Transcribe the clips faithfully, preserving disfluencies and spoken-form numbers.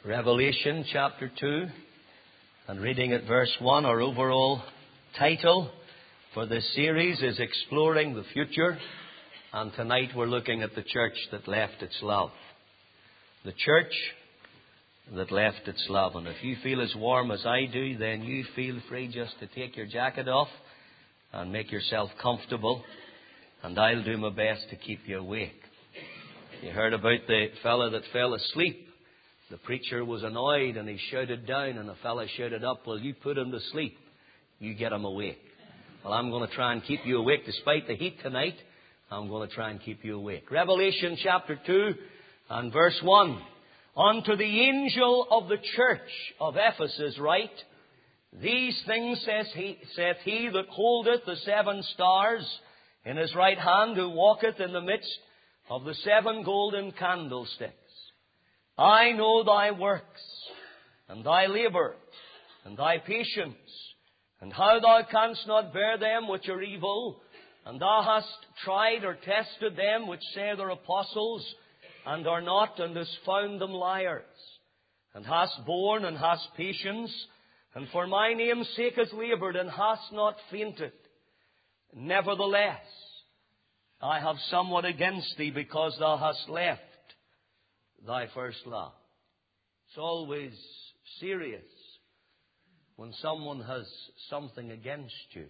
Revelation chapter two, and reading at verse one. Our overall title for this series is Exploring the Future, and tonight we're looking at the church that left its love. The church that left its love. And if you feel as warm as I do, then you feel free just to take your jacket off and make yourself comfortable, and I'll do my best to keep you awake. You heard about the fellow that fell asleep. The preacher was annoyed and he shouted down, and the fellow shouted up, "Well, you put him to sleep. You get him awake." Well, I'm going to try and keep you awake despite the heat tonight. I'm going to try and keep you awake. Revelation chapter two and verse one. "Unto the angel of the church of Ephesus write, These things says he, saith he that holdeth the seven stars in his right hand, who walketh in the midst of the seven golden candlesticks. I know thy works, and thy labour, and thy patience, and how thou canst not bear them which are evil, and thou hast tried or tested them which say they're apostles, and are not, and hast found them liars, and hast borne, and hast patience, and for my name's sake hast laboured, and hast not fainted. Nevertheless, I have somewhat against thee, because thou hast left thy first love." It's always serious when someone has something against you.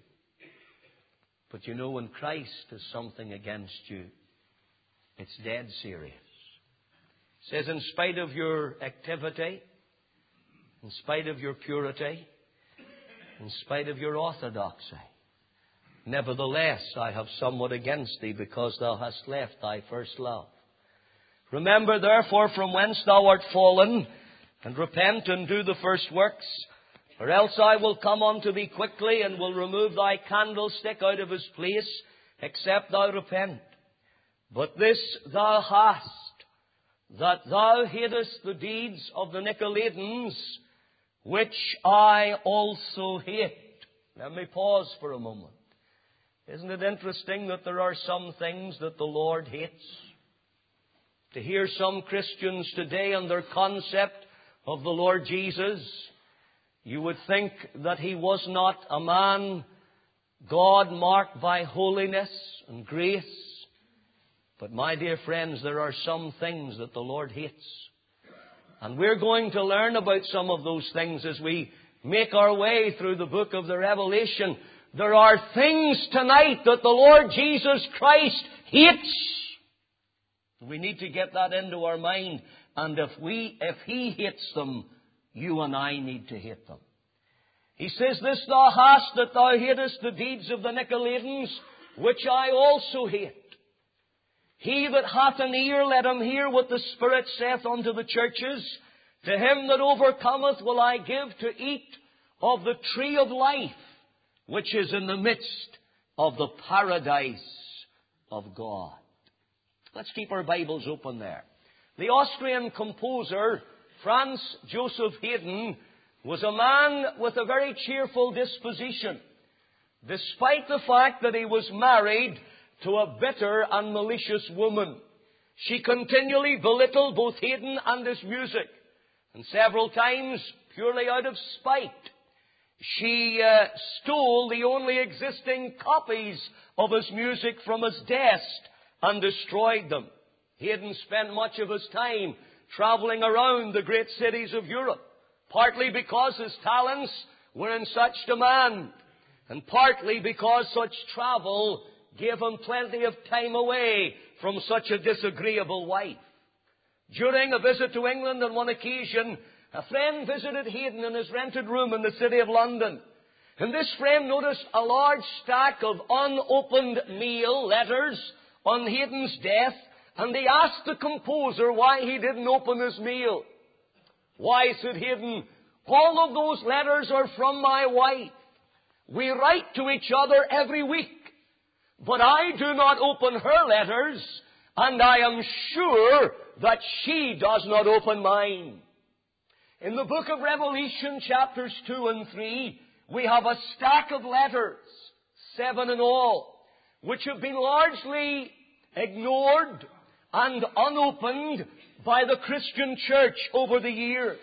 But you know, when Christ has something against you, it's dead serious. It says, in spite of your activity, in spite of your purity, in spite of your orthodoxy, nevertheless, I have somewhat against thee, because thou hast left thy first love. Remember therefore from whence thou art fallen, and repent and do the first works, or else I will come unto thee quickly, and will remove thy candlestick out of his place, except thou repent. But this thou hast, that thou hatest the deeds of the Nicolaitans, which I also hate. Let me pause for a moment. Isn't it interesting that there are some things that the Lord hates? To hear some Christians today and their concept of the Lord Jesus, you would think that he was not a man, God marked by holiness and grace. But my dear friends, there are some things that the Lord hates. And we're going to learn about some of those things as we make our way through the book of the Revelation. There are things tonight that the Lord Jesus Christ hates. We need to get that into our mind. And if we, if he hates them, you and I need to hate them. He says, "This thou hast, that thou hatest the deeds of the Nicolaitans, which I also hate. He that hath an ear, let him hear what the Spirit saith unto the churches. To him that overcometh will I give to eat of the tree of life, which is in the midst of the paradise of God." Let's keep our Bibles open there. The Austrian composer Franz Joseph Haydn was a man with a very cheerful disposition, despite the fact that he was married to a bitter and malicious woman. She continually belittled both Haydn and his music, and several times, purely out of spite, she uh, stole the only existing copies of his music from his desk and destroyed them. Haydn spent much of his time traveling around the great cities of Europe, partly because his talents were in such demand, and partly because such travel gave him plenty of time away from such a disagreeable wife. During a visit to England on one occasion, a friend visited Haydn in his rented room in the city of London. And this friend noticed a large stack of unopened mail letters on Haydn's desk, and he asked the composer why he didn't open his mail. "Why," said Haydn, "all of those letters are from my wife. We write to each other every week. But I do not open her letters, and I am sure that she does not open mine." In the book of Revelation, chapters two and three, we have a stack of letters, seven in all, which have been largely ignored and unopened by the Christian church over the years.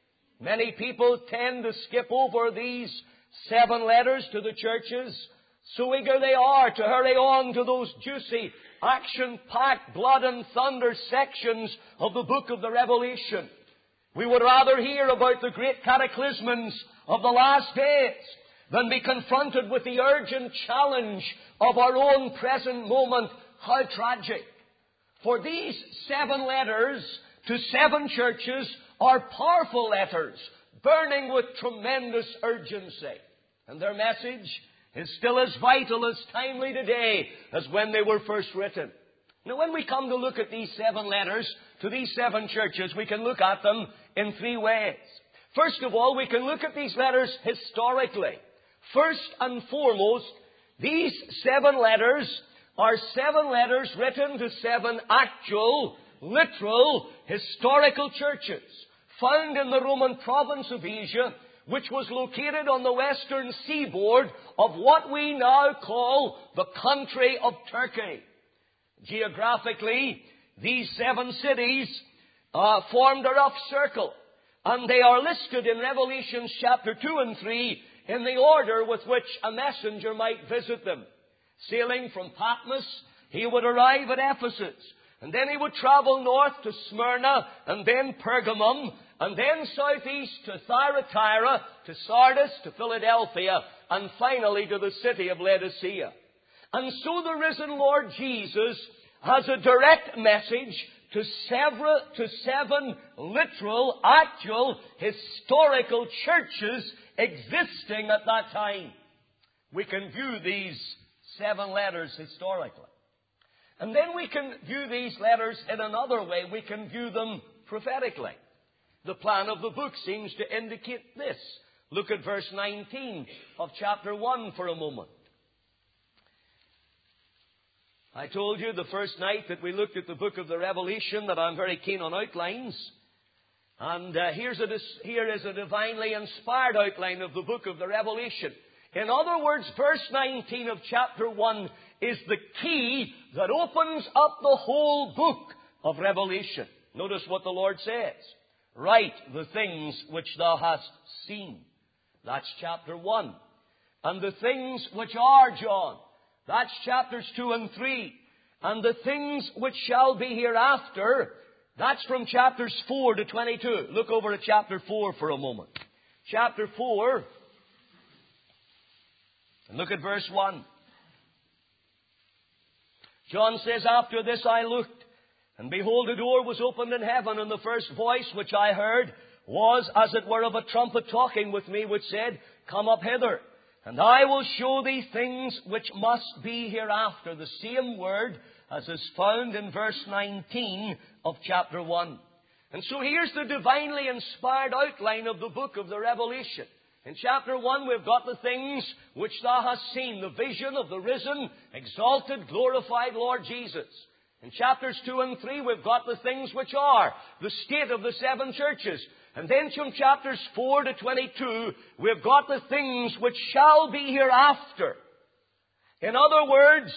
Many people tend to skip over these seven letters to the churches. So eager they are to hurry on to those juicy, action-packed, blood and thunder sections of the book of the Revelation. We would rather hear about the great cataclysms of the last days than be confronted with the urgent challenge of our own present moment. How tragic. For these seven letters to seven churches are powerful letters, burning with tremendous urgency. And their message is still as vital, as timely today as when they were first written. Now, when we come to look at these seven letters to these seven churches, we can look at them in three ways. First of all, we can look at these letters historically. First and foremost, these seven letters are seven letters written to seven actual, literal, historical churches found in the Roman province of Asia, which was located on the western seaboard of what we now call the country of Turkey. Geographically, these seven cities uh, formed a rough circle, and they are listed in Revelation chapter two and three in the order with which a messenger might visit them. Sailing from Patmos, he would arrive at Ephesus, and then he would travel north to Smyrna, and then Pergamum, and then southeast to Thyatira, to Sardis, to Philadelphia, and finally to the city of Laodicea. And so the risen Lord Jesus has a direct message to several, to seven literal, actual, historical churches existing at that time. We can view these seven letters historically. And then we can view these letters in another way. We can view them prophetically. The plan of the book seems to indicate this. Look at verse nineteen of chapter one for a moment. I told you the first night that we looked at the book of the Revelation that I'm very keen on outlines. And uh, here's a, here is a divinely inspired outline of the book of the Revelation. In other words, verse nineteen of chapter one is the key that opens up the whole book of Revelation. Notice what the Lord says. Write the things which thou hast seen. That's chapter one. And the things which are, John. That's chapters two and three. And the things which shall be hereafter. That's from chapters four to twenty-two. Look over at chapter four for a moment. Chapter four. And look at verse one. John says, after this I looked, and behold, a door was opened in heaven, and the first voice which I heard was as it were of a trumpet talking with me, which said, Come up hither, and I will show thee things which must be hereafter. The same word as is found in verse nineteen of chapter one. And so here's the divinely inspired outline of the book of the Revelation. In chapter one, we've got the things which thou hast seen, the vision of the risen, exalted, glorified Lord Jesus. In chapters two and three, we've got the things which are, the state of the seven churches. And then from chapters four to twenty-two, we've got the things which shall be hereafter. In other words,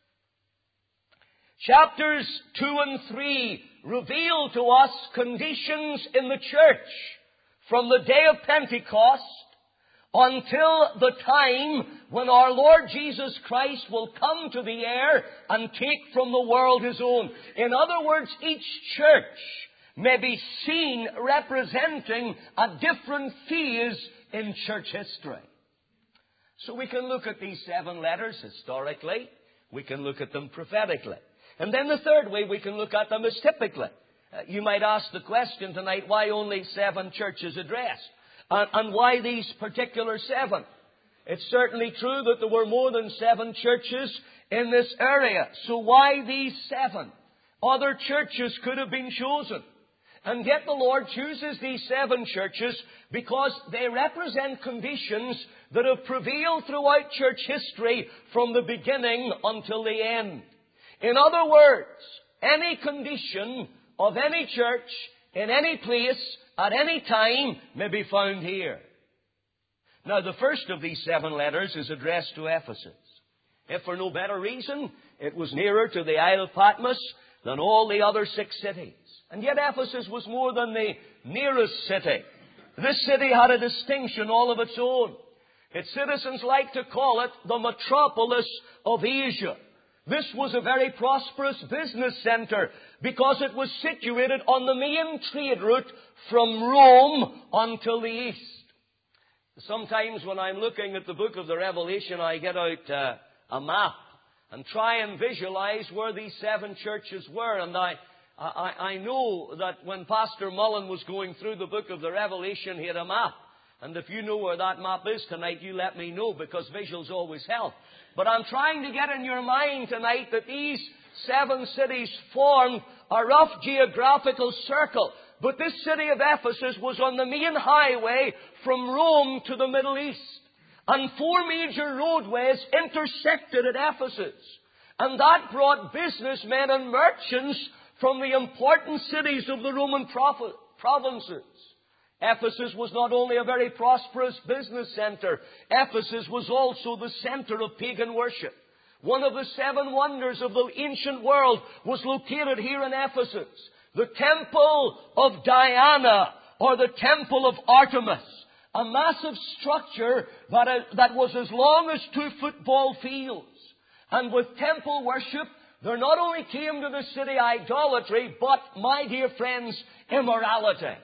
chapters two and three reveal to us conditions in the church from the day of Pentecost until the time when our Lord Jesus Christ will come to the air and take from the world His own. In other words, each church may be seen representing a different phase in church history. So we can look at these seven letters historically. We can look at them prophetically. And then the third way we can look at them is typically. Uh, you might ask the question tonight, why only seven churches addressed? And, and why these particular seven? It's certainly true that there were more than seven churches in this area. So why these seven? Other churches could have been chosen. And yet the Lord chooses these seven churches because they represent conditions that have prevailed throughout church history from the beginning until the end. In other words, any condition of any church in any place at any time may be found here. Now, the first of these seven letters is addressed to Ephesus. If for no better reason, it was nearer to the Isle of Patmos than all the other six cities. And yet Ephesus was more than the nearest city. This city had a distinction all of its own. Its citizens like to call it the metropolis of Asia. This was a very prosperous business center because it was situated on the main trade route from Rome until the east. Sometimes when I'm looking at the book of the Revelation, I get out uh, a map and try and visualize where these seven churches were. And I, I, I know that when Pastor Mullen was going through the book of the Revelation, he had a map. And if you know where that map is tonight, you let me know, because visuals always help. But I'm trying to get in your mind tonight that these seven cities formed a rough geographical circle. But this city of Ephesus was on the main highway from Rome to the Middle East. And four major roadways intersected at Ephesus. And that brought businessmen and merchants from the important cities of the Roman provinces. Ephesus was not only a very prosperous business center, Ephesus was also the center of pagan worship. One of the seven wonders of the ancient world was located here in Ephesus. The Temple of Diana, or the Temple of Artemis. A massive structure that, uh, that was as long as two football fields. And with temple worship, there not only came to the city idolatry, but, my dear friends, immorality.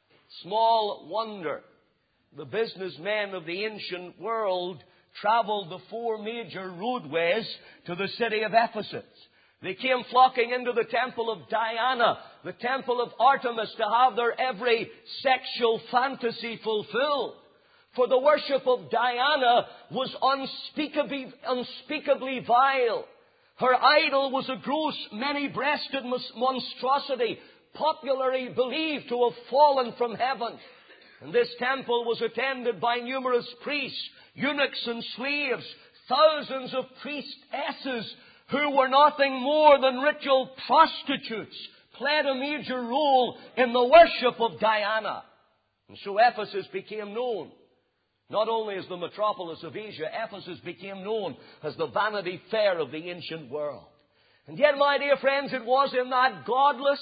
Small wonder the businessmen of the ancient world traveled the four major roadways to the city of Ephesus. They came flocking into the temple of Diana, the temple of Artemis, to have their every sexual fantasy fulfilled. For the worship of Diana was unspeakably, unspeakably vile. Her idol was a gross, many-breasted monstrosity, popularly believed to have fallen from heaven. And this temple was attended by numerous priests, eunuchs and slaves, thousands of priestesses who were nothing more than ritual prostitutes, played a major role in the worship of Diana. And so Ephesus became known, not only as the metropolis of Asia, Ephesus became known as the Vanity Fair of the ancient world. And yet, my dear friends, it was in that godless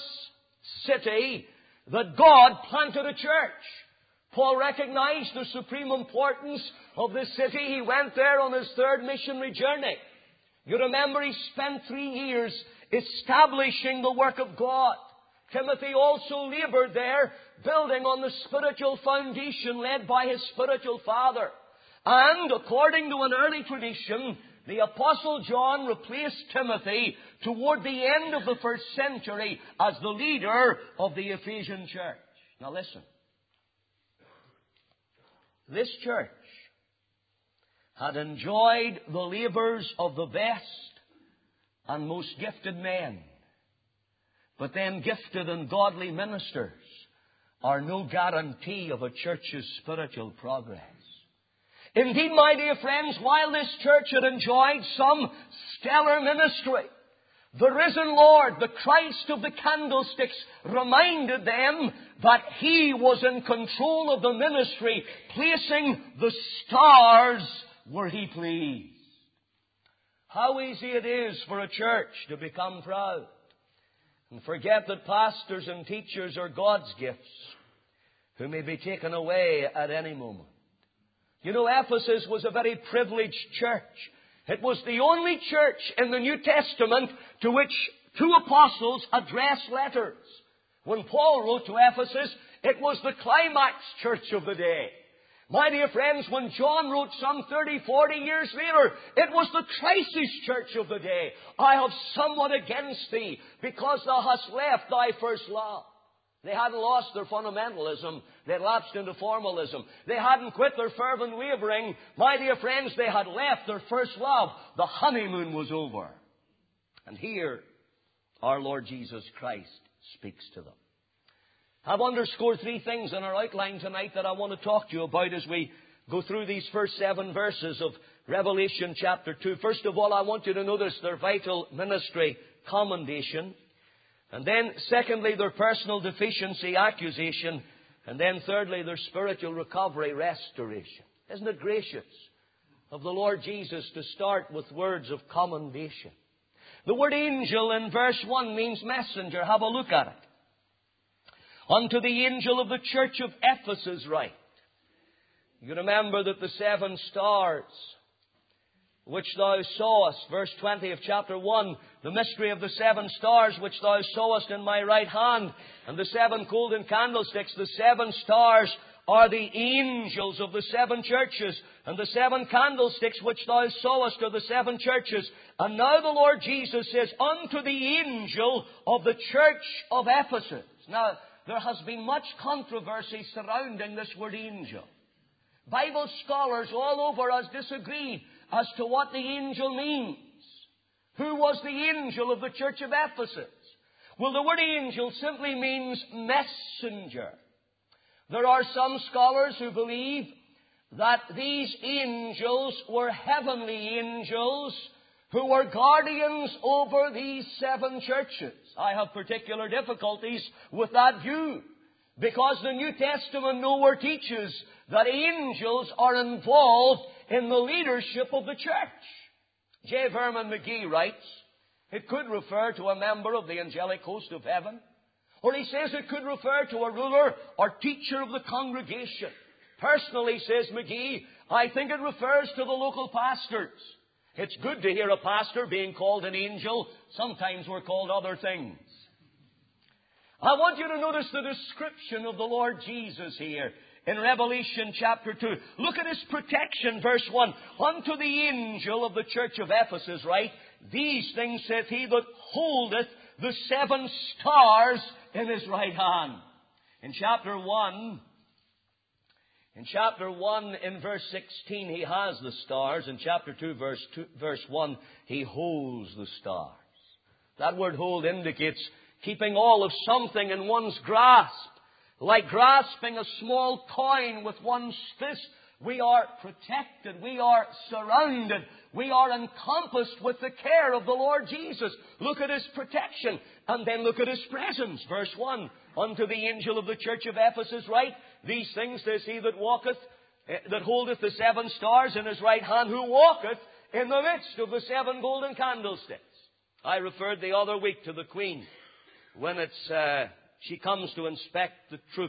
city that God planted a church. Paul recognized the supreme importance of this city. He went there on his third missionary journey. You remember he spent three years establishing the work of God. Timothy also labored there, building on the spiritual foundation led by his spiritual father. And, according to an early tradition, the Apostle John replaced Timothy toward the end of the first century as the leader of the Ephesian church. Now listen. This church had enjoyed the labors of the best and most gifted men. But then gifted and godly ministers are no guarantee of a church's spiritual progress. Indeed, my dear friends, while this church had enjoyed some stellar ministry, the risen Lord, the Christ of the candlesticks, reminded them that He was in control of the ministry, placing the stars where He pleased. How easy it is for a church to become proud and forget that pastors and teachers are God's gifts who may be taken away at any moment. You know, Ephesus was a very privileged church. It was the only church in the New Testament to which two apostles addressed letters. When Paul wrote to Ephesus, it was the climax church of the day. My dear friends, when John wrote some thirty, forty years later, it was the crisis church of the day. I have somewhat against thee, because thou hast left thy first love. They hadn't lost their fundamentalism. They had lapsed into formalism. They hadn't quit their fervent wavering. My dear friends, they had left their first love. The honeymoon was over. And here, our Lord Jesus Christ speaks to them. I've underscored three things in our outline tonight that I want to talk to you about as we go through these first seven verses of Revelation chapter two. First of all, I want you to notice their vital ministry commendation. And then, secondly, their personal deficiency accusation. And then, thirdly, their spiritual recovery restoration. Isn't it gracious of the Lord Jesus to start with words of commendation? The word angel in verse one means messenger. Have a look at it. Unto the angel of the church of Ephesus write. You remember that the seven stars which thou sawest, verse twenty of chapter one, the mystery of the seven stars which thou sawest in my right hand, and the seven golden candlesticks, the seven stars are the angels of the seven churches, and the seven candlesticks which thou sawest are the seven churches. And now the Lord Jesus says, unto the angel of the church of Ephesus. Now, there has been much controversy surrounding this word angel. Bible scholars all over us disagree as to what the angel means. Who was the angel of the church of Ephesus? Well, the word angel simply means messenger. There are some scholars who believe that these angels were heavenly angels who were guardians over these seven churches. I have particular difficulties with that view, because the New Testament nowhere teaches that angels are involved in the leadership of the church. J. Vernon McGee writes, it could refer to a member of the angelic host of heaven. Or he says it could refer to a ruler or teacher of the congregation. Personally, says McGee, I think it refers to the local pastors. It's good to hear a pastor being called an angel. Sometimes we're called other things. I want you to notice the description of the Lord Jesus here in Revelation chapter two. Look at His protection, verse one. Unto the angel of the church of Ephesus, right? These things saith He that holdeth the seven stars in His right hand. In chapter one, in chapter one, in verse sixteen, He has the stars. In chapter two, verse two, verse one, He holds the stars. That word hold indicates keeping all of something in one's grasp. Like grasping a small coin with one's fist, we are protected, we are surrounded, we are encompassed with the care of the Lord Jesus. Look at His protection, and then look at His presence. Verse one, unto the angel of the church of Ephesus write, these things says He that walketh, that holdeth the seven stars in His right hand, who walketh in the midst of the seven golden candlesticks. I referred the other week to the Queen, when it's, uh, she comes to inspect the troop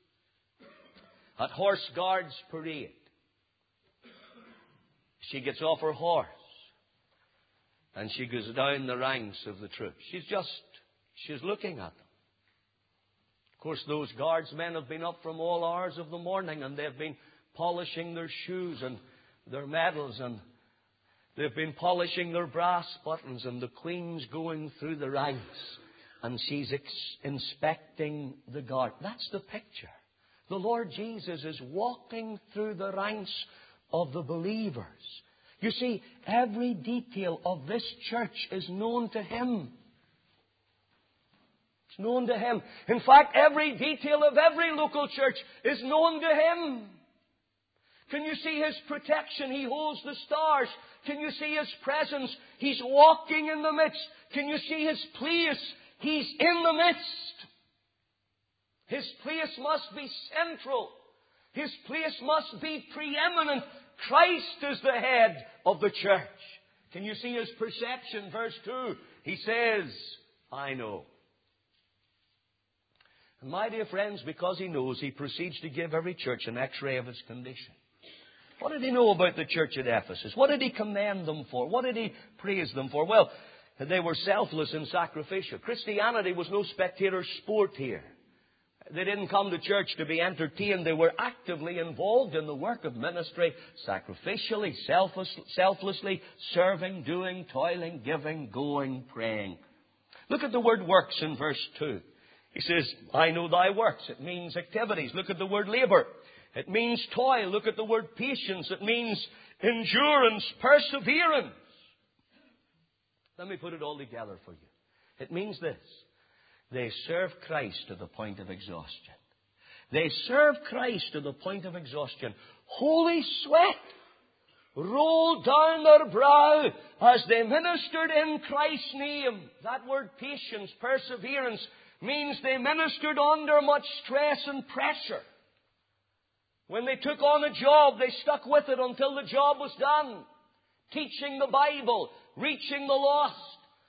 at Horse Guards Parade. She gets off her horse and she goes down the ranks of the troops. She's just, she's looking at them. Of course, those guardsmen have been up from all hours of the morning, and they've been polishing their shoes and their medals, and they've been polishing their brass buttons, and the Queen's going through the ranks and she's ex- inspecting the guard. That's the picture. The Lord Jesus is walking through the ranks of the believers. You see, every detail of this church is known to Him. It's known to Him. In fact, every detail of every local church is known to Him. Can you see His protection? He holds the stars. Can you see His presence? He's walking in the midst. Can you see His place? He's in the midst. His place must be central. His place must be preeminent. Christ is the head of the church. Can you see His perception? Verse two, He says, I know. And my dear friends, because He knows, He proceeds to give every church an x-ray of its condition. What did He know about the church at Ephesus? What did He commend them for? What did He praise them for? Well, they were selfless and sacrificial. Christianity was no spectator sport here. They didn't come to church to be entertained. They were actively involved in the work of ministry, sacrificially, selfless, selflessly, serving, doing, toiling, giving, going, praying. Look at the word works in verse two. He says, I know thy works. It means activities. Look at the word labor. It means toil. Look at the word patience. It means endurance, perseverance. Let me put it all together for you. It means this. They serve Christ to the point of exhaustion. They serve Christ to the point of exhaustion. Holy sweat rolled down their brow as they ministered in Christ's name. That word patience, perseverance, means they ministered under much stress and pressure. When they took on a job, they stuck with it until the job was done. Teaching the Bible, reaching the lost,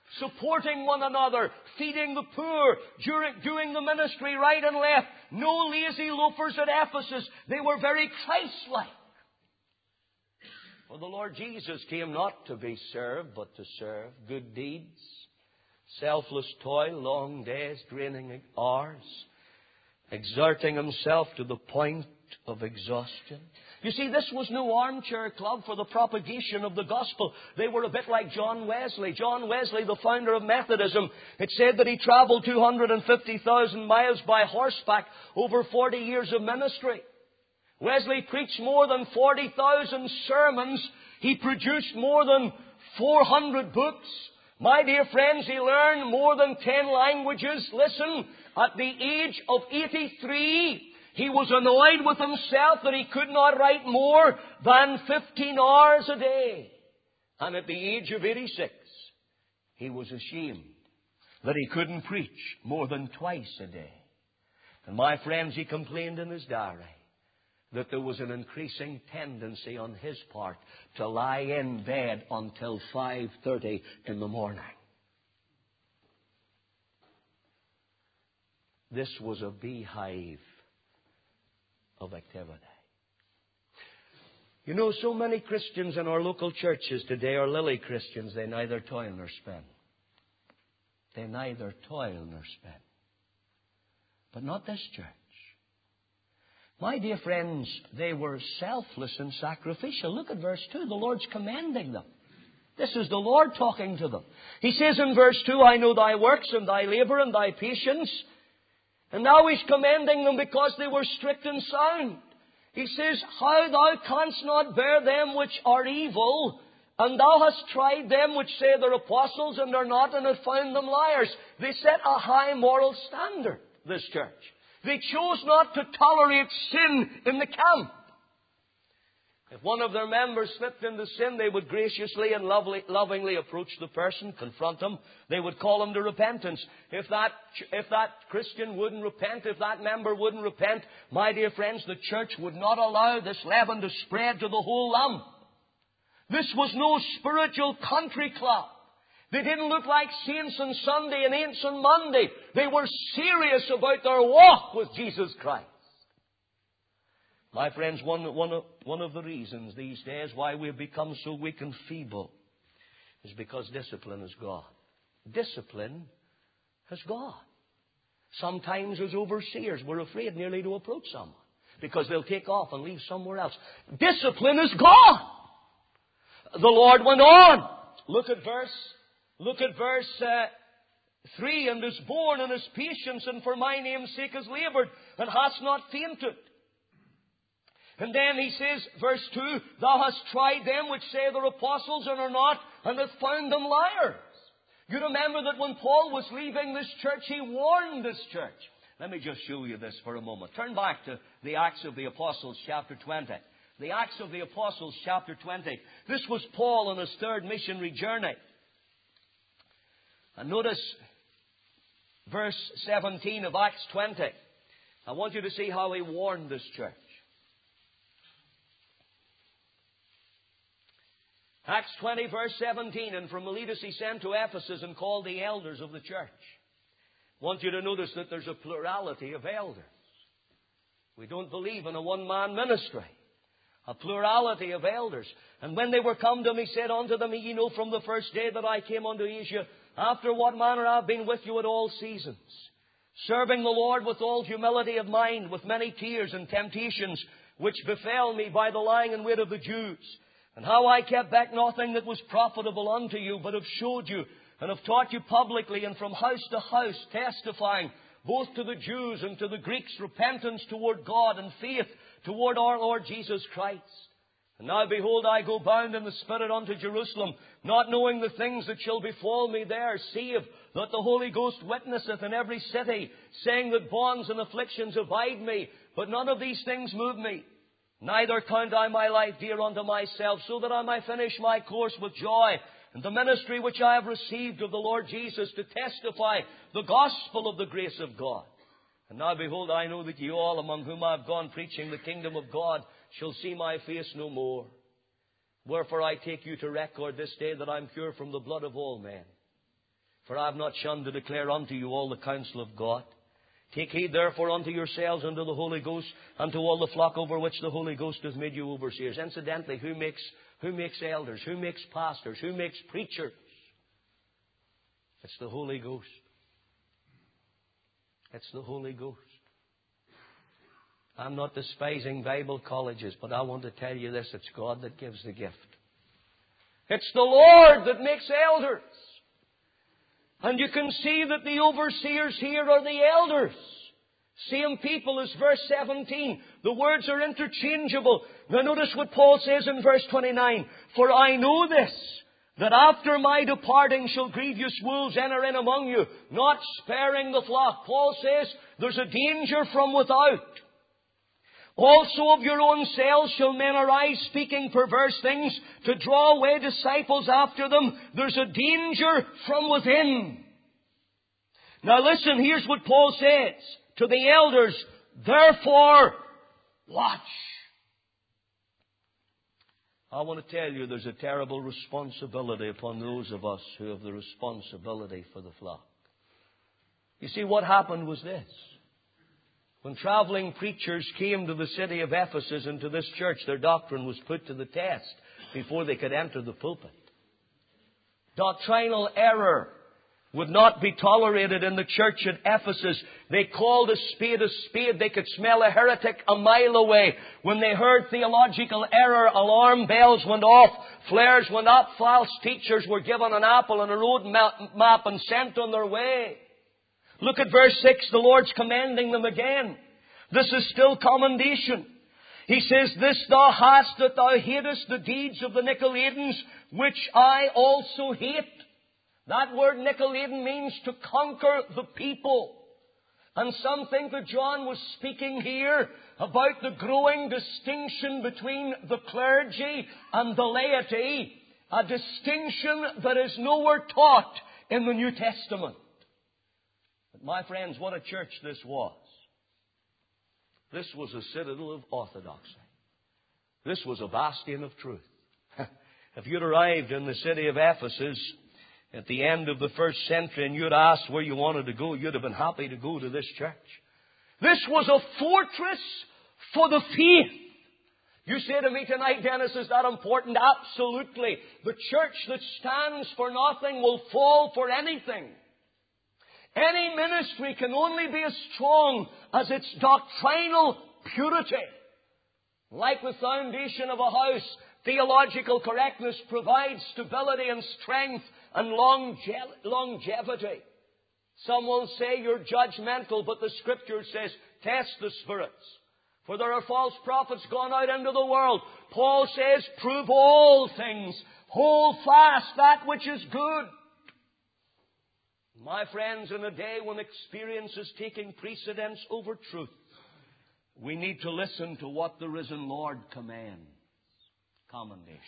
supporting one another, feeding the poor, during, doing the ministry right and left. No lazy loafers at Ephesus. They were very Christ-like. For the Lord Jesus came not to be served, but to serve. Good deeds, selfless toil, long days, draining hours, exerting himself to the point of exhaustion. You see, this was no armchair club for the propagation of the gospel. They were a bit like John Wesley. John Wesley, the founder of Methodism, it said that he traveled two hundred fifty thousand miles by horseback over forty years of ministry. Wesley preached more than forty thousand sermons. He produced more than four hundred books. My dear friends, he learned more than ten languages. Listen, at the age of eighty-three, he was annoyed with himself that he could not write more than fifteen hours a day. And at the age of eighty-six, he was ashamed that he couldn't preach more than twice a day. And my friends, he complained in his diary that there was an increasing tendency on his part to lie in bed until five thirty in the morning. This was a beehive of activity. You know, so many Christians in our local churches today are lily Christians. They neither toil nor spin. They neither toil nor spin. But not this church. My dear friends, they were selfless and sacrificial. Look at verse two. The Lord's commending them. This is the Lord talking to them. He says in verse two, I know thy works and thy labour and thy patience. And now He's commending them because they were strict and sound. He says, how thou canst not bear them which are evil, and thou hast tried them which say they're apostles and are not, and have found them liars. They set a high moral standard, this church. They chose not to tolerate sin in the camp. If one of their members slipped into sin, they would graciously and lovely, lovingly approach the person, confront him. They would call him to repentance. If that, if that Christian wouldn't repent, if that member wouldn't repent, my dear friends, the church would not allow this leaven to spread to the whole lump. This was no spiritual country club. They didn't look like saints on Sunday and ain'ts on Monday. They were serious about their walk with Jesus Christ. My friends, one, one, of, one of the reasons these days why we've become so weak and feeble is because discipline is gone. Discipline has gone. Sometimes as overseers, we're afraid nearly to approach someone because they'll take off and leave somewhere else. Discipline is gone. The Lord went on. Look at verse, look at verse uh, three. And is born and is patience, and for my name's sake has laboured, and hast not fainted. And then he says, verse two, thou hast tried them which say they're apostles and are not, and hast found them liars. You remember that when Paul was leaving this church, he warned this church. Let me just show you this for a moment. Turn back to the Acts of the Apostles, chapter twenty. The Acts of the Apostles, chapter twenty. This was Paul on his third missionary journey. And notice verse seventeen of Acts twenty. I want you to see how he warned this church. Acts twenty, verse seventeen, and from Miletus he sent to Ephesus and called the elders of the church. I want you to notice that there's a plurality of elders. We don't believe in a one-man ministry. A plurality of elders. And when they were come to him, he said unto them, ye know from the first day that I came unto Asia, after what manner I have been with you at all seasons, serving the Lord with all humility of mind, with many tears and temptations, which befell me by the lying in wait of the Jews. And how I kept back nothing that was profitable unto you, but have showed you, and have taught you publicly, and from house to house, testifying, both to the Jews and to the Greeks, repentance toward God and faith toward our Lord Jesus Christ. And now behold, I go bound in the Spirit unto Jerusalem, not knowing the things that shall befall me there, save that the Holy Ghost witnesseth in every city, saying that bonds and afflictions abide me, but none of these things move me. Neither count I my life dear unto myself, so that I might finish my course with joy, and the ministry which I have received of the Lord Jesus, to testify the gospel of the grace of God. And now behold, I know that ye all, among whom I have gone preaching the kingdom of God, shall see my face no more. Wherefore I take you to record this day that I am pure from the blood of all men. For I have not shunned to declare unto you all the counsel of God. Take heed therefore unto yourselves and to the Holy Ghost, and to all the flock over which the Holy Ghost hath made you overseers. Incidentally, who makes, who makes elders? Who makes pastors? Who makes preachers? It's the Holy Ghost. It's the Holy Ghost. I'm not despising Bible colleges, but I want to tell you this. It's God that gives the gift. It's the Lord that makes elders. And you can see that the overseers here are the elders. Same people as verse seventeen. The words are interchangeable. Now notice what Paul says in verse twenty-nine. For I know this, that after my departing shall grievous wolves enter in among you, not sparing the flock. Paul says there's a danger from without. Also of your own selves shall men arise speaking perverse things to draw away disciples after them. There's a danger from within. Now listen, here's what Paul says to the elders. Therefore, watch. I want to tell you there's a terrible responsibility upon those of us who have the responsibility for the flock. You see, what happened was this. When traveling preachers came to the city of Ephesus and to this church, their doctrine was put to the test before they could enter the pulpit. Doctrinal error would not be tolerated in the church at Ephesus. They called a spade a spade. They could smell a heretic a mile away. When they heard theological error, alarm bells went off, flares went up, false teachers were given an apple and a road map and sent on their way. Look at verse six. The Lord's commending them again. This is still commendation. He says, This thou hast, that thou hatest the deeds of the Nicolaitans, which I also hate. That word Nicolaitan means to conquer the people. And some think that John was speaking here about the growing distinction between the clergy and the laity. A distinction that is nowhere taught in the New Testament. My friends, what a church this was. This was a citadel of orthodoxy. This was a bastion of truth. If you'd arrived in the city of Ephesus at the end of the first century and you'd asked where you wanted to go, you'd have been happy to go to this church. This was a fortress for the faith. You say to me tonight, Dennis, is that important? Absolutely. The church that stands for nothing will fall for anything. Any ministry can only be as strong as its doctrinal purity. Like the foundation of a house, theological correctness provides stability and strength and longe- longevity. Some will say you're judgmental, but the Scripture says, test the spirits. For there are false prophets gone out into the world. Paul says, prove all things. Hold fast that which is good. My friends, in a day when experience is taking precedence over truth, we need to listen to what the risen Lord commands. Commendation.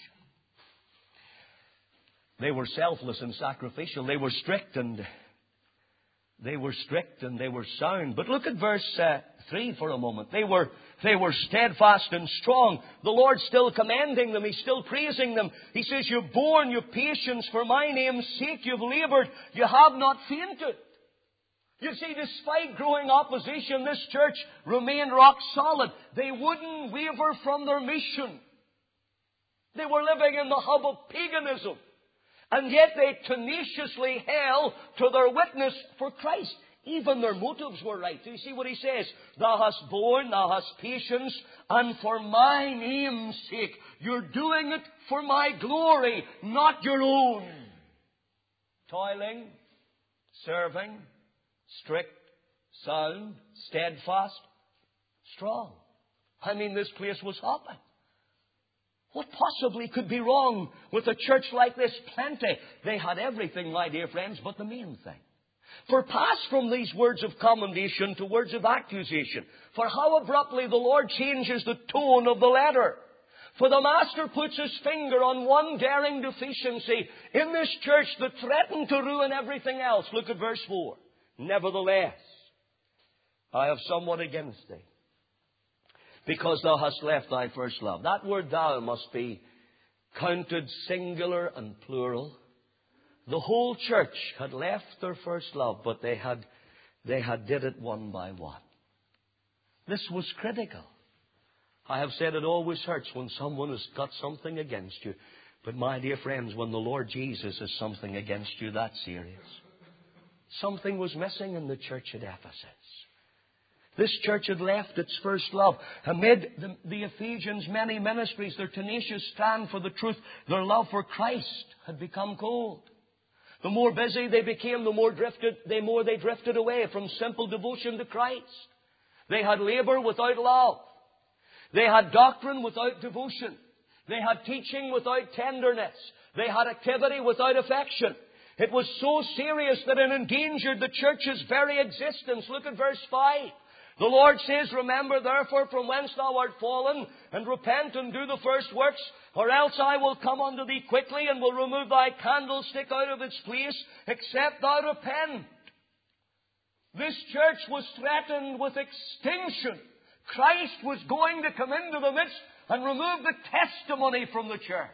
They were selfless and sacrificial. They were strict and they were strict and they were sound. But look at verse uh, three for a moment. They were they were steadfast and strong. The Lord's still commending them. He's still praising them. He says, "You've borne your patience for my name's sake. You've labored. You have not fainted." You see, despite growing opposition, this church remained rock solid. They wouldn't waver from their mission. They were living in the hub of paganism. And yet they tenaciously held to their witness for Christ. Even their motives were right. Do you see what he says? Thou hast borne, thou hast patience, and for my name's sake. You're doing it for my glory, not your own. Toiling, serving, strict, sound, steadfast, strong. I mean, this place was hopping. What possibly could be wrong with a church like this? Plenty. They had everything, my dear friends, but the main thing. For pass from these words of commendation to words of accusation. For how abruptly the Lord changes the tone of the letter. For the Master puts his finger on one daring deficiency in this church that threatened to ruin everything else. Look at verse four. Nevertheless, I have somewhat against thee, because thou hast left thy first love. That word thou must be counted singular and plural. The whole church had left their first love, but they had, they had did it one by one. This was critical. I have said it always hurts when someone has got something against you. But my dear friends, when the Lord Jesus has something against you, that's serious. Something was missing in the church at Ephesus. This church had left its first love. Amid the, the Ephesians' many ministries, their tenacious stand for the truth, their love for Christ had become cold. The more busy they became, the more drifted, the more they drifted away from simple devotion to Christ. They had labor without love. They had doctrine without devotion. They had teaching without tenderness. They had activity without affection. It was so serious that it endangered the church's very existence. Look at verse five. The Lord says, remember therefore from whence thou art fallen, and repent and do the first works, or else I will come unto thee quickly, and will remove thy candlestick out of its place, except thou repent. This church was threatened with extinction. Christ was going to come into the midst and remove the testimony from the church.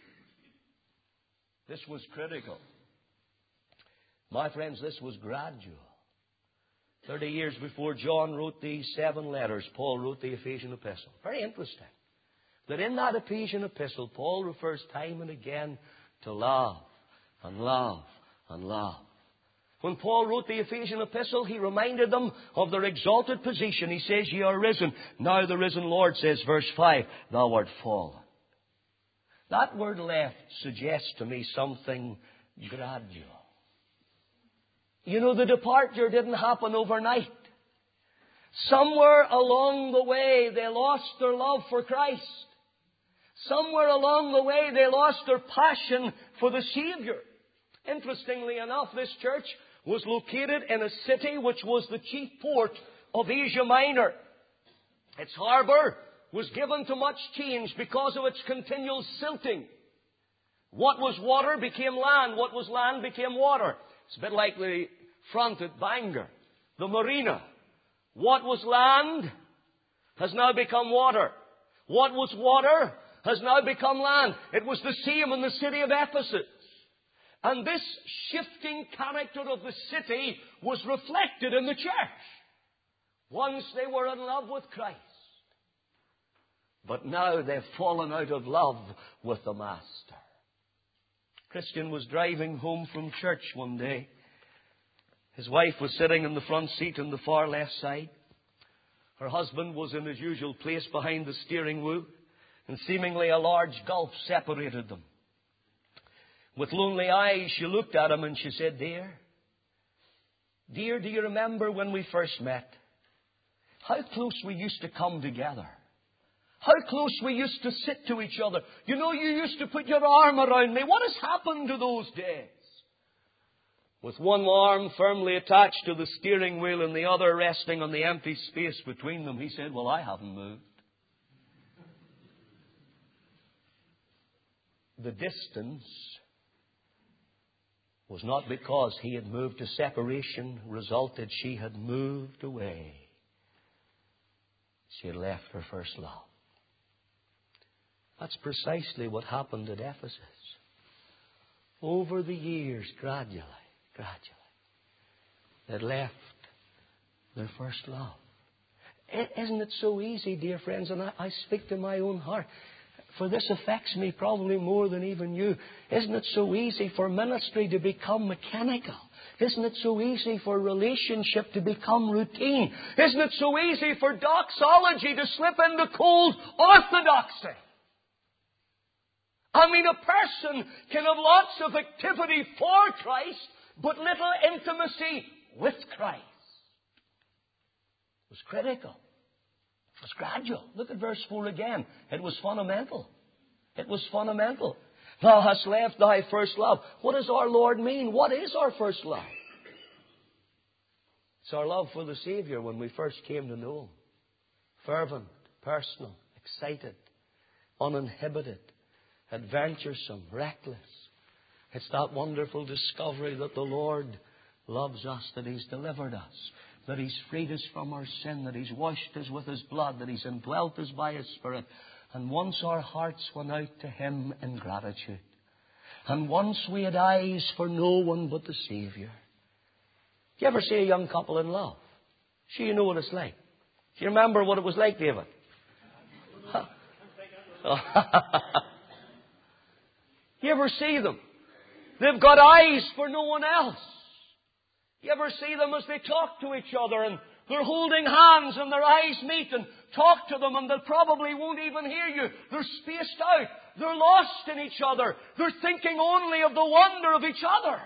This was critical. My friends, this was gradual. Thirty years before John wrote these seven letters, Paul wrote the Ephesian epistle. Very interesting that in that Ephesian epistle, Paul refers time and again to love and love and love. When Paul wrote the Ephesian epistle, he reminded them of their exalted position. He says, ye are risen. Now the risen Lord says, verse five, thou art fallen. That word left suggests to me something gradual. You know, the departure didn't happen overnight. Somewhere along the way, they lost their love for Christ. Somewhere along the way, they lost their passion for the Savior. Interestingly enough, this church was located in a city which was the chief port of Asia Minor. Its harbour was given to much change because of its continual silting. What was water became land. What was land became water. It's a bit like the front at Bangor, the marina. What was land has now become water. What was water has now become land. It was the same in the city of Ephesus. And this shifting character of the city was reflected in the church. Once they were in love with Christ. But now they've fallen out of love with the Master. Christian was driving home from church one day. His wife was sitting in the front seat on the far left side. Her husband was in his usual place behind the steering wheel, and seemingly a large gulf separated them. With lonely eyes, she looked at him and she said, Dear, dear, do you remember when we first met? How close we used to come together. How close we used to sit to each other. You know, you used to put your arm around me. What has happened to those days? With one arm firmly attached to the steering wheel and the other resting on the empty space between them, he said, well, I haven't moved. The distance was not because he had moved to separation, resulted she had moved away. She had left her first love. That's precisely what happened at Ephesus. Over the years, gradually, gradually, they left their first love. Isn't it so easy, dear friends? And I, I speak to my own heart. For this affects me probably more than even you. Isn't it so easy for ministry to become mechanical? Isn't it so easy for relationship to become routine? Isn't it so easy for doxology to slip into cold orthodoxy? I mean, a person can have lots of activity for Christ, but little intimacy with Christ. It was critical. It was gradual. Look at verse four again. It was fundamental. It was fundamental. Thou hast left thy first love. What does our Lord mean? What is our first love? It's our love for the Savior when we first came to know Him. Fervent, personal, excited, uninhibited, adventuresome, reckless. It's that wonderful discovery that the Lord loves us, that He's delivered us, that He's freed us from our sin, that He's washed us with His blood, that He's indwelt us by His Spirit. And once our hearts went out to Him in gratitude. And once we had eyes for no one but the Saviour. Do you ever see a young couple in love? Sure, you know what it's like. Do you remember what it was like, David? You ever see them? They've got eyes for no one else. You ever see them as they talk to each other and they're holding hands and their eyes meet and talk to them and they probably won't even hear you. They're spaced out. They're lost in each other. They're thinking only of the wonder of each other.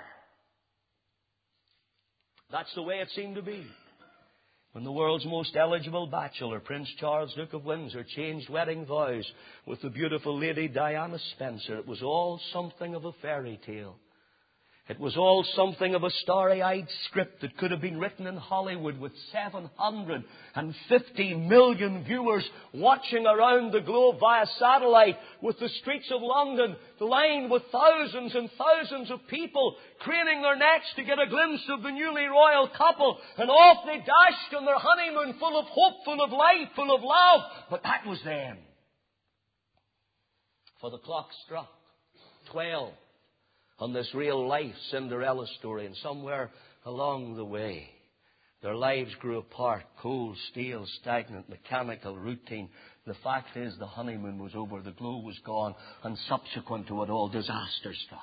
That's the way it seemed to be. When the world's most eligible bachelor, Prince Charles, Duke of Windsor, changed wedding vows with the beautiful Lady Diana Spencer, it was all something of a fairy tale. It was all something of a starry-eyed script that could have been written in Hollywood with seven hundred fifty million viewers watching around the globe via satellite, with the streets of London lined with thousands and thousands of people craning their necks to get a glimpse of the newly royal couple. And off they dashed on their honeymoon, full of hope, full of life, full of love. But that was then. For the clock struck twelve. On this real-life Cinderella story, and somewhere along the way, their lives grew apart, cold, stale, stagnant, mechanical, routine. The fact is, the honeymoon was over, the glow was gone, and subsequent to it all, disaster struck.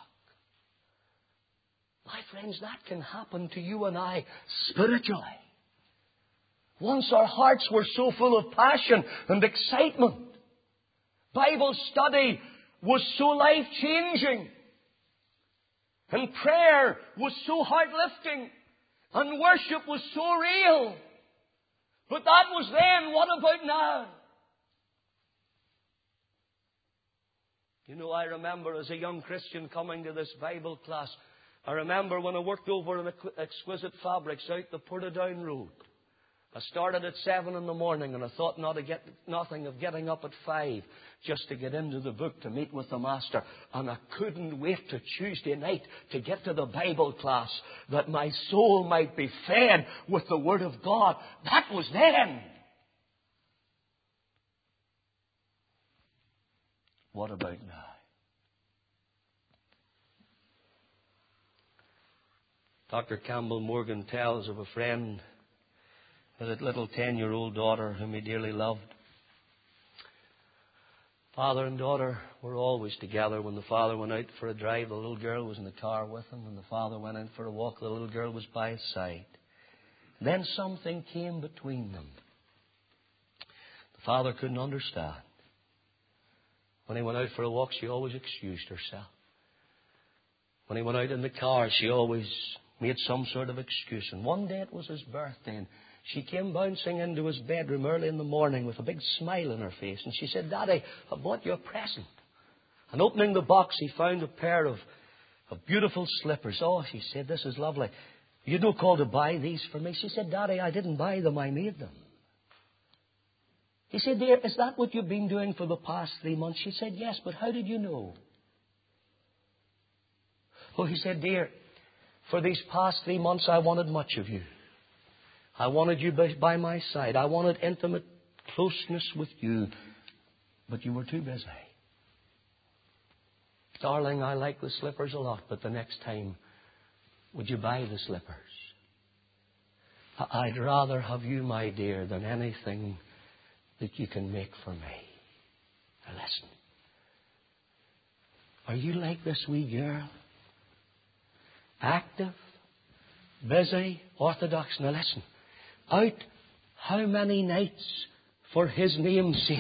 My friends, that can happen to you and I spiritually. Once our hearts were so full of passion and excitement. Bible study was so life-changing. And prayer was so heart-lifting. And worship was so real. But that was then. What about now? You know, I remember as a young Christian coming to this Bible class, I remember when I worked over in Exquisite Fabrics out the Portadown Road. I started at seven in the morning and I thought not to get, nothing of getting up at five just to get into the book to meet with the Master. And I couldn't wait to Tuesday night to get to the Bible class that my soul might be fed with the Word of God. That was then. What about now? Doctor Campbell Morgan tells of a friend with a little ten-year-old daughter whom he dearly loved. Father and daughter were always together. When the father went out for a drive, the little girl was in the car with him. When the father went out for a walk, the little girl was by his side. Then something came between them. The father couldn't understand. When he went out for a walk, she always excused herself. When he went out in the car, she always made some sort of excuse. And one day it was his birthday, and she came bouncing into his bedroom early in the morning with a big smile on her face. And she said, "Daddy, I bought you a present." And opening the box, he found a pair of, of beautiful slippers. "Oh," she said, "this is lovely. You don't call to buy these for me." She said, "Daddy, I didn't buy them. I made them." He said, "Dear, is that what you've been doing for the past three months?" She said, "Yes, but how did you know?" Oh, he said, "Dear, for these past three months I wanted much of you. I wanted you by my side. I wanted intimate closeness with you. But you were too busy. Darling, I like the slippers a lot, but the next time, would you buy the slippers? I'd rather have you, my dear, than anything that you can make for me." Now listen. Are you like this wee girl? Active, busy, orthodox. Now listen. Out how many nights for His name's sake?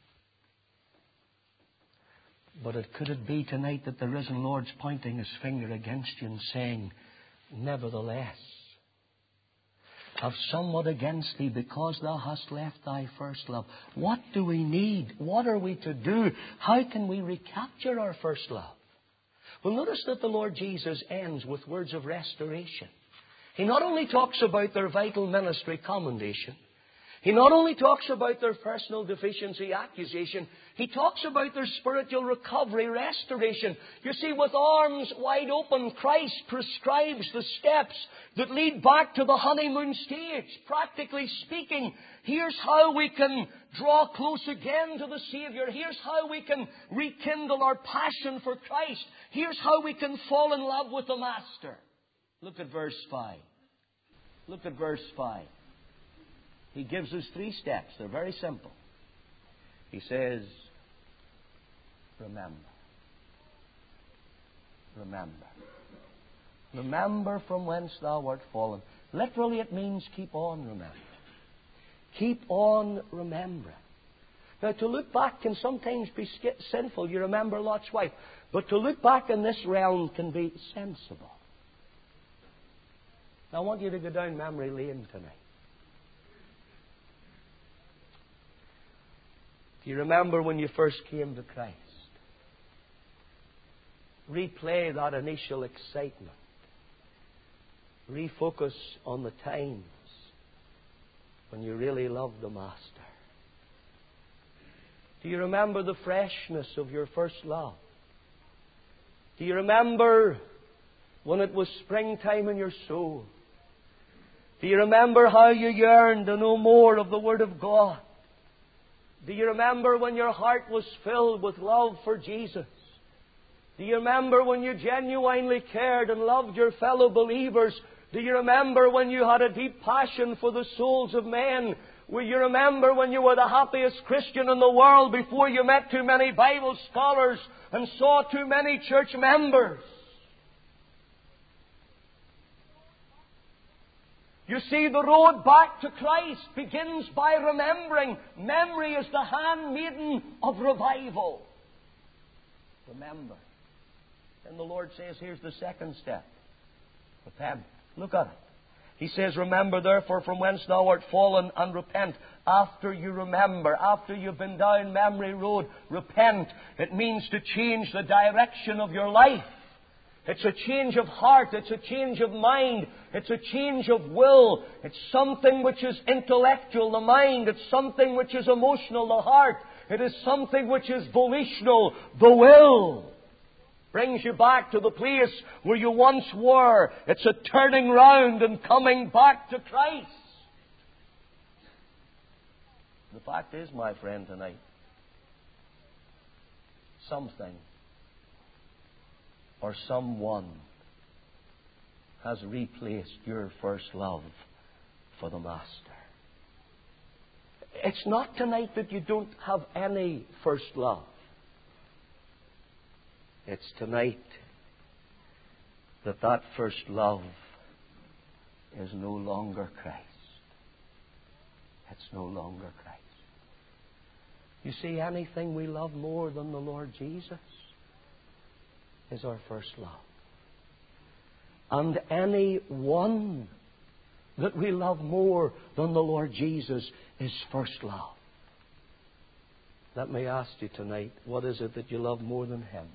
But it could it be tonight that the risen Lord's pointing His finger against you and saying, "Nevertheless, have somewhat against thee, because thou hast left thy first love." What do we need? What are we to do? How can we recapture our first love? Well, notice that the Lord Jesus ends with words of restoration. He not only talks about their vital ministry commendation, He not only talks about their personal deficiency, accusation, he talks about their spiritual recovery, restoration. You see, with arms wide open, Christ prescribes the steps that lead back to the honeymoon stage. Practically speaking, here's how we can draw close again to the Savior. Here's how we can rekindle our passion for Christ. Here's how we can fall in love with the Master. Look at verse five. Look at verse five. He gives us three steps. They're very simple. He says, remember. Remember. Remember from whence thou art fallen. Literally it means keep on remembering. Keep on remembering. Now to look back can sometimes be sinful. You remember Lot's wife. But to look back in this realm can be sensible. Now I want you to go down memory lane tonight. Do you remember when you first came to Christ? Replay that initial excitement. Refocus on the times when you really loved the Master. Do you remember the freshness of your first love? Do you remember when it was springtime in your soul? Do you remember how you yearned to know more of the Word of God? Do you remember when your heart was filled with love for Jesus? Do you remember when you genuinely cared and loved your fellow believers? Do you remember when you had a deep passion for the souls of men? Will you remember when you were the happiest Christian in the world before you met too many Bible scholars and saw too many church members? You see, the road back to Christ begins by remembering. Memory is the handmaiden of revival. Remember. And the Lord says, here's the second step. Repent. Look at it. He says, remember therefore from whence thou art fallen, and repent. After you remember, after you've been down memory road, repent. It means to change the direction of your life. It's a change of heart. It's a change of mind. It's a change of will. It's something which is intellectual, the mind. It's something which is emotional, the heart. It is something which is volitional, the will. Brings you back to the place where you once were. It's a turning round and coming back to Christ. The fact is, my friend, tonight, something or someone has replaced your first love for the Master. It's not tonight that you don't have any first love. It's tonight that that first love is no longer Christ. It's no longer Christ. You see, anything we love more than the Lord Jesus is our first love. And any one that we love more than the Lord Jesus is first love. Let me ask you tonight, what is it that you love more than Him?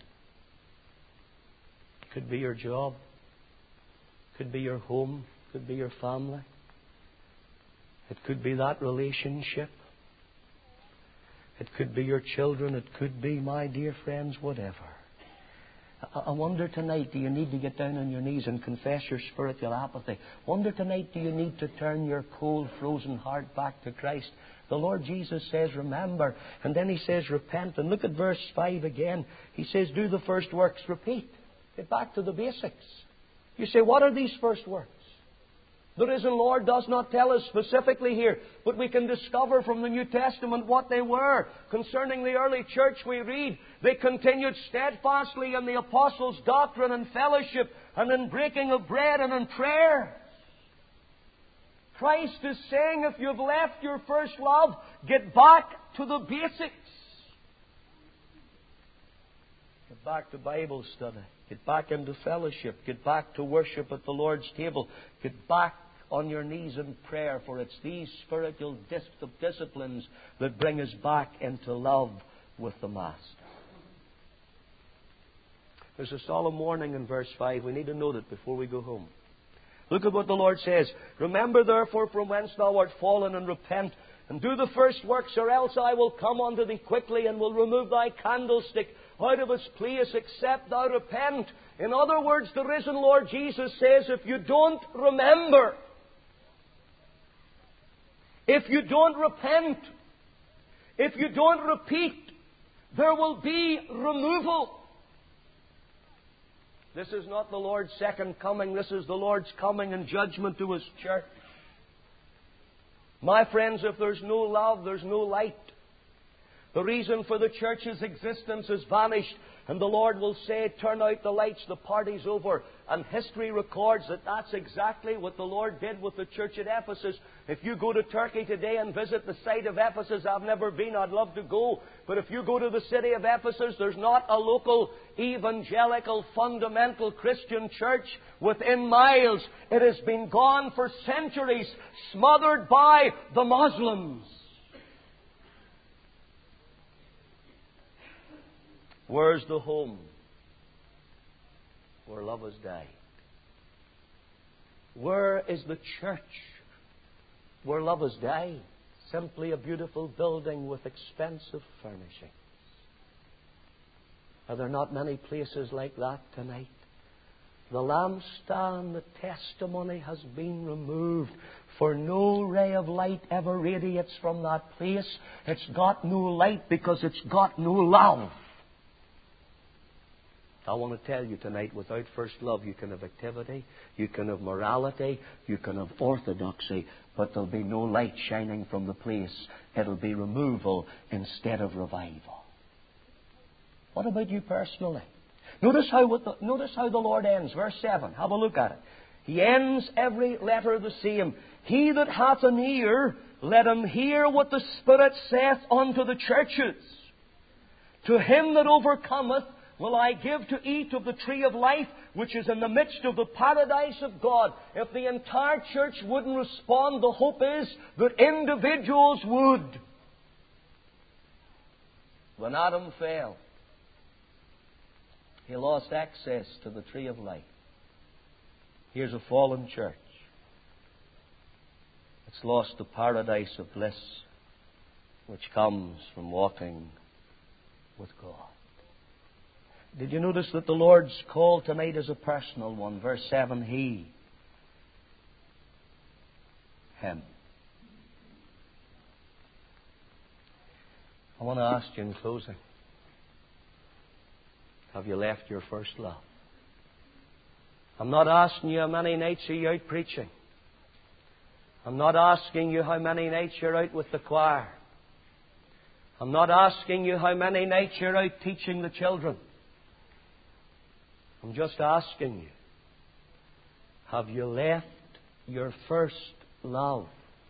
Could be your job. Could be your home. Could be your family. It could be that relationship. It could be your children. It could be, my dear friends, whatever. I wonder tonight, do you need to get down on your knees and confess your spiritual apathy? Wonder tonight, do you need to turn your cold, frozen heart back to Christ? The Lord Jesus says, remember. And then He says, repent. And look at verse five again. He says, do the first works. Repeat. Get back to the basics. You say, what are these first works? The risen Lord does not tell us specifically here, but we can discover from the New Testament what they were. Concerning the early church, we read, they continued steadfastly in the apostles' doctrine and fellowship, and in breaking of bread and in prayer. Christ is saying, if you've left your first love, get back to the basics. Get back to Bible study. Get back into fellowship. Get back to worship at the Lord's table. Get back on your knees in prayer, for it's these spiritual dis- disciplines that bring us back into love with the Master. There's a solemn warning in verse five. We need to note it before we go home. Look at what the Lord says. Remember therefore from whence thou art fallen, and repent. and do the first works, or else I will come unto thee quickly, and will remove thy candlestick out of its place, except thou repent. In other words, the risen Lord Jesus says, if you don't remember, if you don't repent, if you don't repeat, there will be removal. This is not the Lord's second coming. This is the Lord's coming in judgment to His church. My friends, if there's no love, there's no light. The reason for the church's existence is vanished, and the Lord will say, turn out the lights, the party's over. And history records that that's exactly what the Lord did with the church at Ephesus. If you go to Turkey today and visit the site of Ephesus, I've never been, I'd love to go. But if you go to the city of Ephesus, there's not a local evangelical fundamental Christian church within miles. It has been gone for centuries, smothered by the Muslims. Where's the home where love has died? Where is the church where love has died? Simply a beautiful building with expensive furnishings. Are there not many places like that tonight? The lampstand, the testimony has been removed, for no ray of light ever radiates from that place. It's got no light because it's got no love. I want to tell you tonight, without first love, you can have activity, you can have morality, you can have orthodoxy, but there'll be no light shining from the place. It'll be removal instead of revival. What about you personally? Notice how, what the, notice how the Lord ends. Verse seven. Have a look at it. He ends every letter the same. He that hath an ear, let him hear what the Spirit saith unto the churches. To him that overcometh, will I give to eat of the tree of life, which is in the midst of the paradise of God. If the entire church wouldn't respond, the hope is that individuals would. When Adam fell, he lost access to the tree of life. Here's a fallen church. It's lost the paradise of bliss, which comes from walking with God. Did you notice that the Lord's call tonight is a personal one? Verse seven, He. Him. I want to ask you in closing, have you left your first love? I'm not asking you how many nights are you out preaching. I'm not asking you how many nights you're out with the choir. I'm not asking you how many nights you're out teaching the children. I'm just asking you, have you left your first love?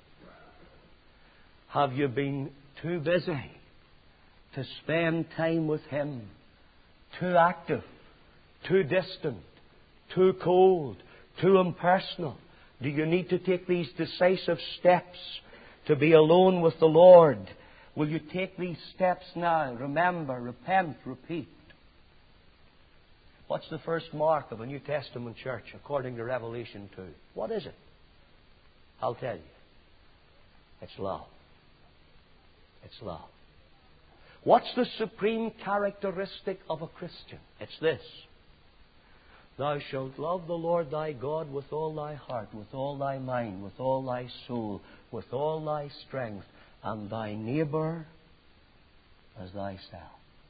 Have you been too busy to spend time with Him? Too active, too distant, too cold, too impersonal? Do you need to take these decisive steps to be alone with the Lord? Will you take these steps now? Remember, repent, repeat. What's the first mark of a New Testament church according to Revelation two? What is it? I'll tell you. It's love. It's love. What's the supreme characteristic of a Christian? It's this. Thou shalt love the Lord thy God with all thy heart, with all thy mind, with all thy soul, with all thy strength, and thy neighbour as thyself.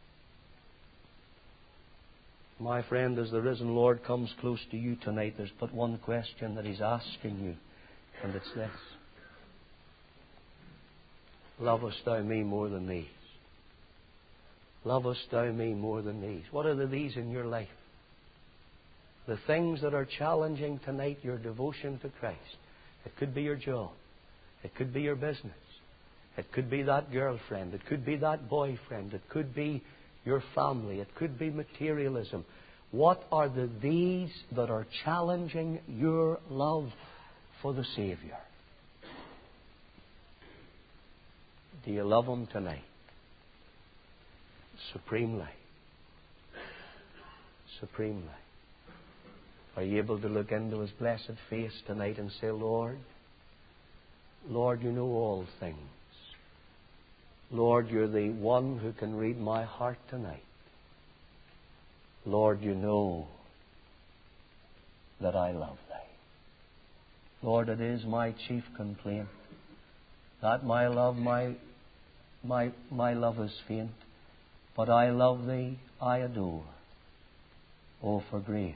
My friend, as the risen Lord comes close to you tonight, there's but one question that He's asking you, and it's this. Lovest thou me more than these? Lovest thou me more than these? What are the these in your life? The things that are challenging tonight your devotion to Christ. It could be your job. It could be your business. It could be that girlfriend. It could be that boyfriend. It could be your family. It could be materialism. What are the these that are challenging your love for the Savior? Do you love Him tonight? Supremely. Supremely. Are you able to look into His blessed face tonight and say, Lord, Lord, you know all things. Lord, you're the one who can read my heart tonight. Lord, you know that I love Thee. Lord, it is my chief complaint that my love, my, my, my love is faint, but I love Thee, I adore. Oh, for grace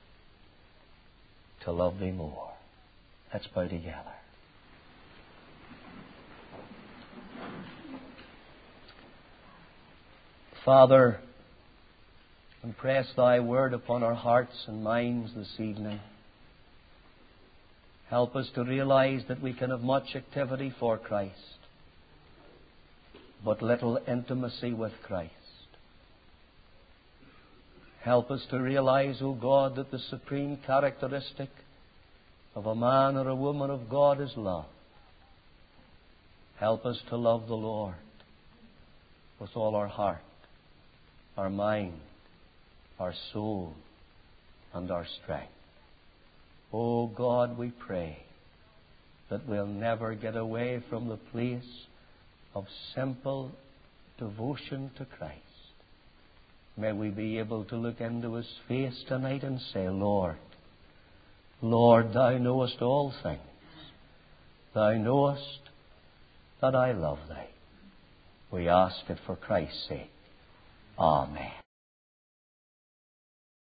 to love Thee more. Let's bow together. Father, impress Thy word upon our hearts and minds this evening. Help us to realize that we can have much activity for Christ, but little intimacy with Christ. Help us to realize, O God, that the supreme characteristic of a man or a woman of God is love. Help us to love the Lord with all our heart, our mind, our soul, and our strength. Oh God, we pray that we'll never get away from the place of simple devotion to Christ. May we be able to look into His face tonight and say, Lord, Lord, Thou knowest all things. Thou knowest that I love Thee. We ask it for Christ's sake. Amen.